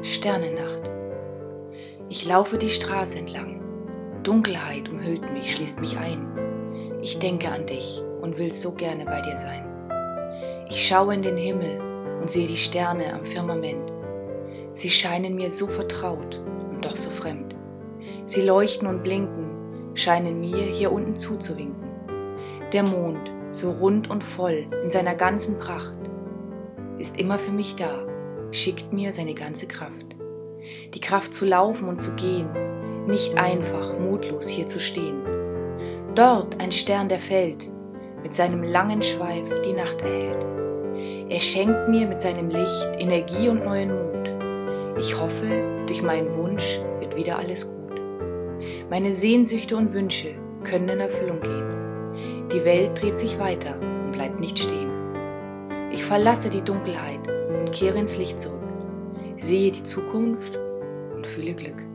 Sternennacht. Ich laufe die Straße entlang. Dunkelheit umhüllt mich, schließt mich ein. Ich denke an dich und will so gerne bei dir sein. Ich schaue in den Himmel und sehe die Sterne am Firmament. Sie scheinen mir so vertraut und doch so fremd. Sie leuchten und blinken, scheinen mir hier unten zuzuwinken. Der Mond, so rund und voll in seiner ganzen Pracht, ist immer für mich da, schickt mir seine ganze Kraft. Die Kraft zu laufen und zu gehen, nicht einfach, mutlos hier zu stehen. Dort ein Stern, der fällt, mit seinem langen Schweif die Nacht erhellt. Er schenkt mir mit seinem Licht Energie und neuen Mut. Ich hoffe, durch meinen Wunsch wird wieder alles gut. Meine Sehnsüchte und Wünsche können in Erfüllung gehen. Die Welt dreht sich weiter und bleibt nicht stehen. Ich verlasse die Dunkelheit und kehre ins Licht zurück, sehe die Zukunft und fühle Glück.